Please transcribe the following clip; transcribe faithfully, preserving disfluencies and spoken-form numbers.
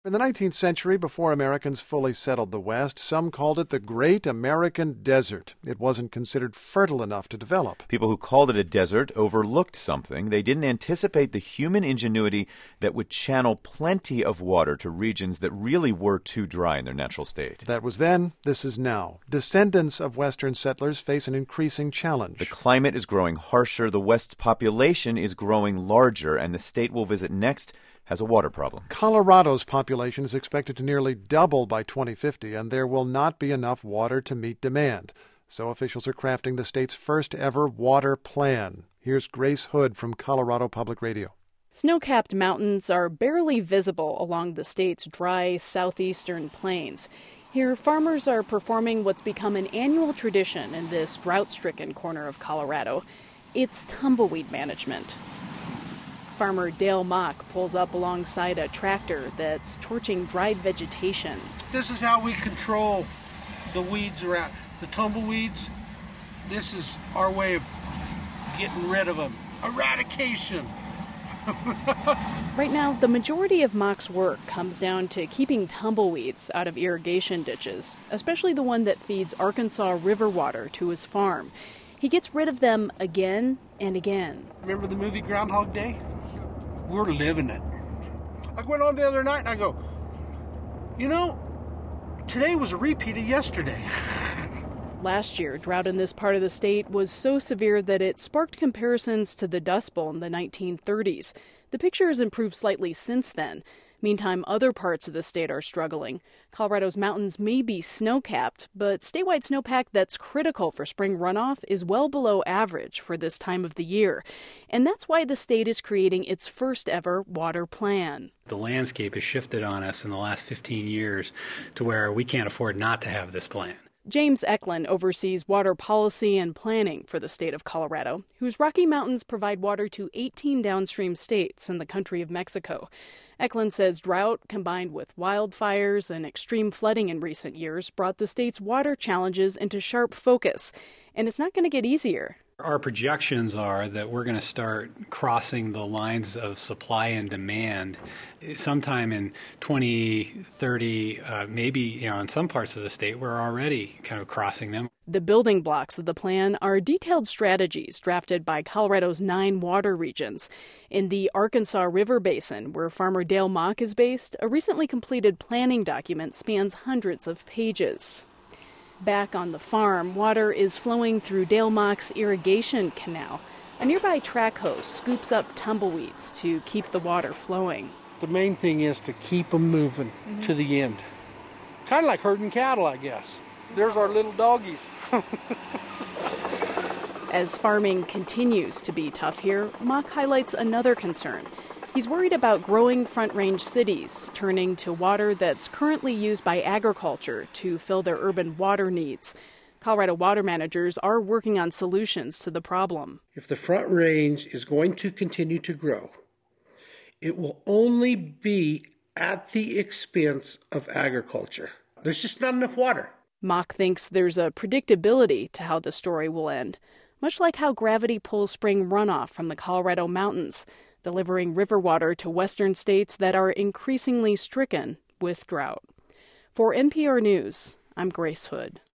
In the nineteenth century, before Americans fully settled the West, some called it the Great American Desert. It wasn't considered fertile enough to develop. People who called it a desert overlooked something. They didn't anticipate the human ingenuity that would channel plenty of water to regions that really were too dry in their natural state. That was then. This is now. Descendants of Western settlers face an increasing challenge. The climate is growing harsher, the West's population is growing larger, and the state we'll visit next has a water problem. Colorado's population is expected to nearly double by twenty fifty, and there will not be enough water to meet demand. So officials are crafting the state's first ever water plan. Here's Grace Hood from Colorado Public Radio. Snow-capped mountains are barely visible along the state's dry southeastern plains. Here, farmers are performing what's become an annual tradition in this drought-stricken corner of Colorado. It's tumbleweed management. Farmer Dale Mock pulls up alongside a tractor that's torching dried vegetation. This is how we control the weeds around, the tumbleweeds. This is our way of getting rid of them. Eradication. Right now, the majority of Mock's work comes down to keeping tumbleweeds out of irrigation ditches, especially the one that feeds Arkansas River water to his farm. He gets rid of them again and again. Remember the movie Groundhog Day? We're living it. I went on the other night and I go, you know, today was a repeat of yesterday. Last year, drought in this part of the state was so severe that it sparked comparisons to the Dust Bowl in the nineteen thirties. The picture has improved slightly since then. Meantime, other parts of the state are struggling. Colorado's mountains may be snow-capped, but statewide snowpack that's critical for spring runoff is well below average for this time of the year. And that's why the state is creating its first ever water plan. The landscape has shifted on us in the last fifteen years to where we can't afford not to have this plan. James Eklund oversees water policy and planning for the state of Colorado, whose Rocky Mountains provide water to eighteen downstream states in the country of Mexico. Eklund says drought, combined with wildfires and extreme flooding in recent years, brought the state's water challenges into sharp focus. And it's not going to get easier. Our projections are that we're going to start crossing the lines of supply and demand sometime in twenty thirty, uh, maybe, you know, in some parts of the state, we're already kind of crossing them. The building blocks of the plan are detailed strategies drafted by Colorado's nine water regions. In the Arkansas River Basin, where Farmer Dale Mock is based, a recently completed planning document spans hundreds of pages. Back on the farm, water is flowing through Dale Mock's irrigation canal. A nearby track hose scoops up tumbleweeds to keep the water flowing. The main thing is to keep them moving mm-hmm. to the end. Kind of like herding cattle, I guess. There's our little doggies. As farming continues to be tough here, Mock highlights another concern. He's worried about growing Front Range cities turning to water that's currently used by agriculture to fill their urban water needs. Colorado water managers are working on solutions to the problem. If the Front Range is going to continue to grow, it will only be at the expense of agriculture. There's just not enough water. Mock thinks there's a predictability to how the story will end, much like how gravity pulls spring runoff from the Colorado mountains, delivering river water to western states that are increasingly stricken with drought. For N P R News, I'm Grace Hood.